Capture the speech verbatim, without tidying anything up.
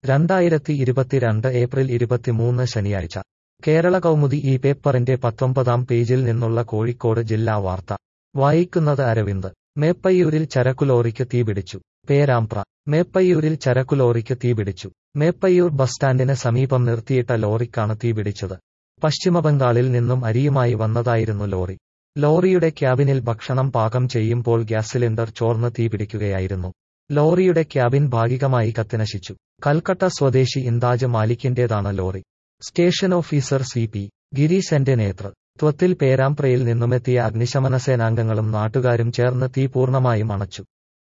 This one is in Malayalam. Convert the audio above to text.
രണ്ടായിരത്തി ഇരുപത്തിരണ്ട് ഏപ്രിൽ ഇരുപത്തിമൂന്ന് ശനിയാഴ്ച കേരള കൗമുദി ഈ പേപ്പറിന്റെ പത്തൊമ്പതാം പേജിൽ നിന്നുള്ള കോഴിക്കോട് ജില്ലാ വാർത്ത വായിക്കുന്നത് അരവിന്ദ്. മേപ്പയ്യൂരിൽ ചരക്കുലോറിക്ക് തീപിടിച്ചു. പേരാമ്പ്ര. മേപ്പയ്യൂരിൽ ചരക്കുലോറിക്ക് തീപിടിച്ചു. മേപ്പയ്യൂർ ബസ് സ്റ്റാൻഡിന് സമീപം നിർത്തിയിട്ട ലോറിക്കാണ് തീപിടിച്ചത്. പശ്ചിമബംഗാളിൽ നിന്നും അരിയുമായി വന്നതായിരുന്നു ലോറി. ലോറിയുടെ ക്യാബിനിൽ ഭക്ഷണം പാകം ചെയ്യുമ്പോൾ ഗ്യാസ് സിലിണ്ടർ ചോർന്ന് തീപിടിക്കുകയായിരുന്നു. ലോറിയുടെ ക്യാബിൻ ഭാഗികമായി കത്തിനശിച്ചു. കൽക്കട്ട സ്വദേശി ഇന്താജ് മാലിക്കിന്റേതാണ് ലോറി. സ്റ്റേഷൻ ഓഫീസർ സി പി ഗിരീശന്റെ നേതൃത്വത്തിൽ പേരാമ്പ്രയിൽ നിന്നുമെത്തിയ അഗ്നിശമന സേനാംഗങ്ങളും നാട്ടുകാരും ചേർന്ന് തീ പൂർണ്ണമായും അണച്ചു.